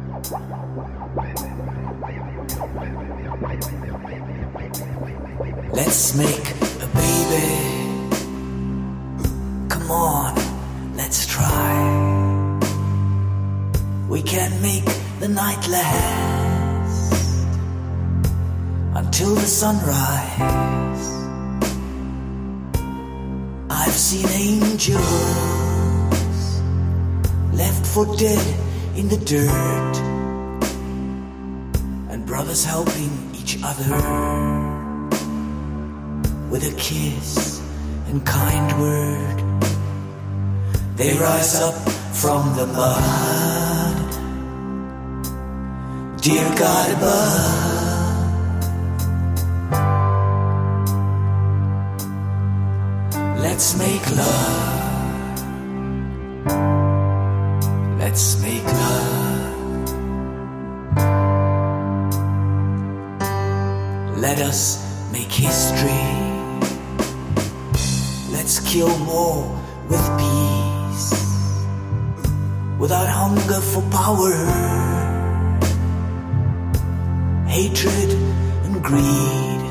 Let's make a baby. Come on, let's try. We can make the night last until the sunrise. I've seen angels left for dead in the dirt, and brothers helping each other with a kiss and kind word. They rise up from the mud. Dear God above, let's make love. Let's make love. Let us make history. Let's kill more with peace, without hunger for power, hatred and greed.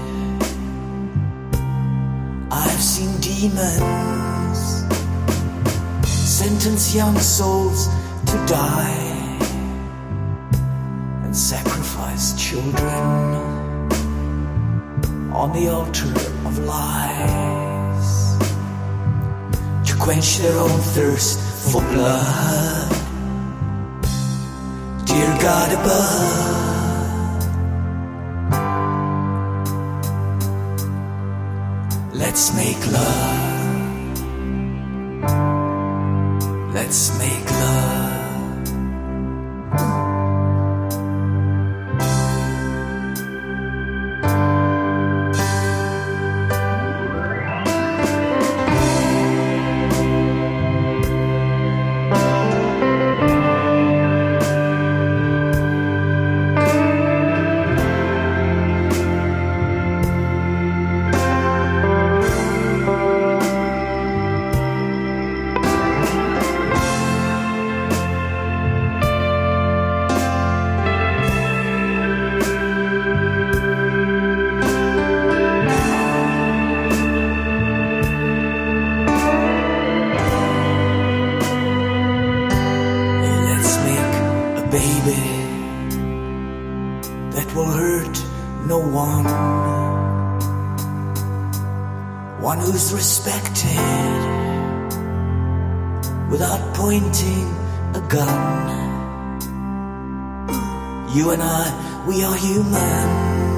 I've seen demons sentence young souls to die and sacrifice children on the altar of lies, to quench their own thirst for blood. Dear God above, let's make love. Let's make love. Baby, that will hurt no one who's respected without pointing a gun. You and I, we are human.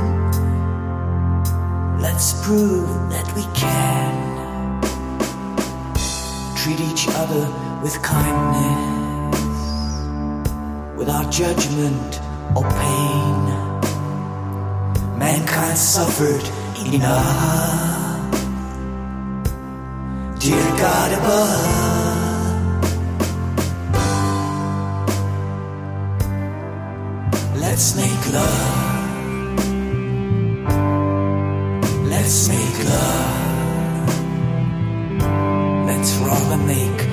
Let's prove that we can treat each other with kindness, without judgment or pain. Mankind suffered enough. Dear God above, let's make love. Let's make love. Let's rather make